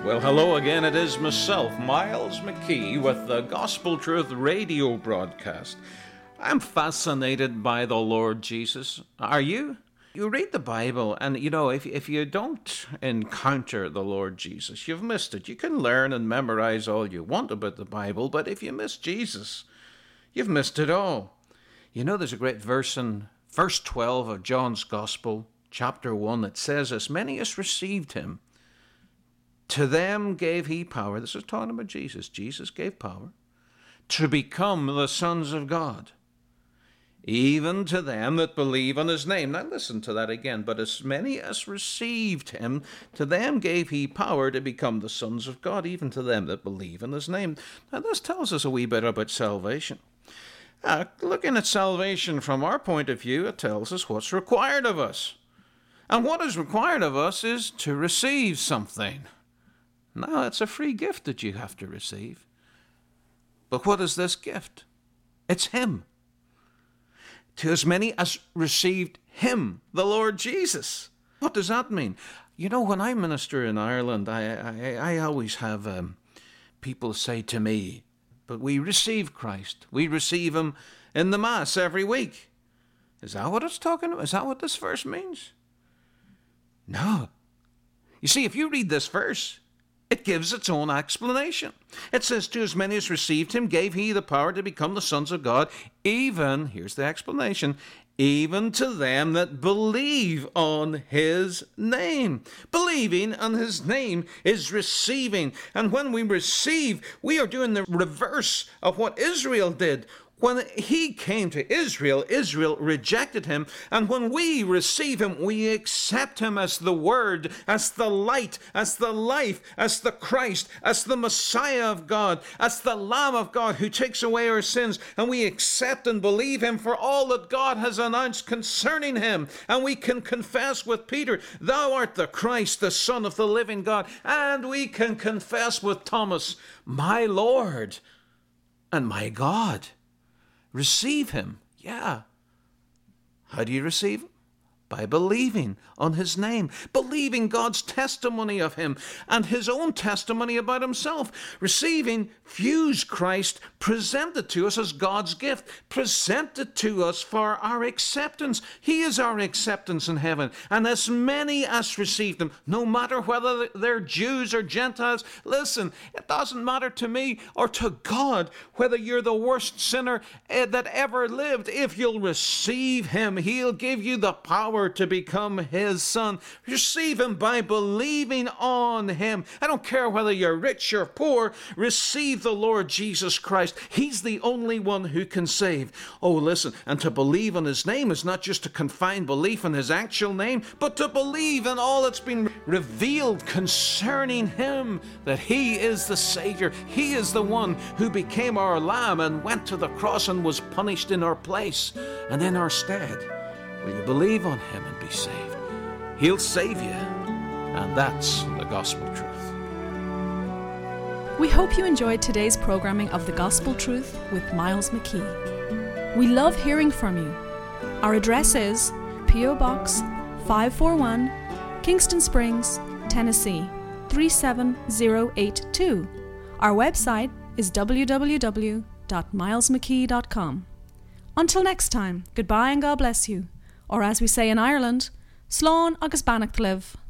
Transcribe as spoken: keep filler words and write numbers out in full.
Well, hello again. It is myself, Miles McKee, with the Gospel Truth radio broadcast. I'm fascinated by the Lord Jesus. Are you? You read the Bible, and you know, if if you don't encounter the Lord Jesus, you've missed it. You can learn and memorize all you want about the Bible, but if you miss Jesus, you've missed it all. You know, there's a great verse in verse twelve of John's Gospel, chapter one, that says, "As many as received him, to them gave he power," this is talking about Jesus, Jesus gave power, "to become the sons of God, even to them that believe on his name." Now listen to that again. "But as many as received him, to them gave he power to become the sons of God, even to them that believe in his name." Now this tells us a wee bit about salvation. Uh, looking at salvation from our point of view, it tells us what's required of us. And what is required of us is to receive something. Now, it's a free gift that you have to receive. But what is this gift? It's him. To as many as received him, the Lord Jesus. What does that mean? You know, when I minister in Ireland, I I, I always have um, people say to me, "But we receive Christ. We receive him in the Mass every week." Is that what it's talking about? Is that what this verse means? No. You see, if you read this verse, it gives its own explanation. It says, "To as many as received him, gave he the power to become the sons of God, even," here's the explanation, "even to them that believe on his name." Believing on his name is receiving. And when we receive, we are doing the reverse of what Israel did. When he came to Israel, Israel rejected him. And when we receive him, we accept him as the Word, as the light, as the life, as the Christ, as the Messiah of God, as the Lamb of God who takes away our sins. And we accept and believe him for all that God has announced concerning him. And we can confess with Peter, "Thou art the Christ, the Son of the living God." And we can confess with Thomas, "My Lord and my God." Receive him. Yeah. How do you receive him? By believing on his name, believing God's testimony of him and his own testimony about himself. Receiving, fuse Christ, presented to us as God's gift, presented to us for our acceptance. He is our acceptance in heaven. And as many as received him, no matter whether they're Jews or Gentiles, listen, it doesn't matter to me or to God whether you're the worst sinner that ever lived. If you'll receive him, he'll give you the power to become his son. Receive him by believing on him. I don't care whether you're rich or poor. Receive the Lord Jesus Christ. He's the only one who can save. Oh, listen, and to believe in his name is not just to confine belief in his actual name, but to believe in all that's been revealed concerning him, that he is the Savior. He is the one who became our lamb and went to the cross and was punished in our place and in our stead. Will you believe on him and be saved? He'll save you. And that's the gospel truth. We hope you enjoyed today's programming of The Gospel Truth with Miles McKee. We love hearing from you. Our address is P O Box five forty-one, Kingston Springs, Tennessee three seven zero eight two. Our website is w w w dot miles mckee dot com. Until next time, goodbye and God bless you. Or as we say in Ireland, Slán agus Bannacht live.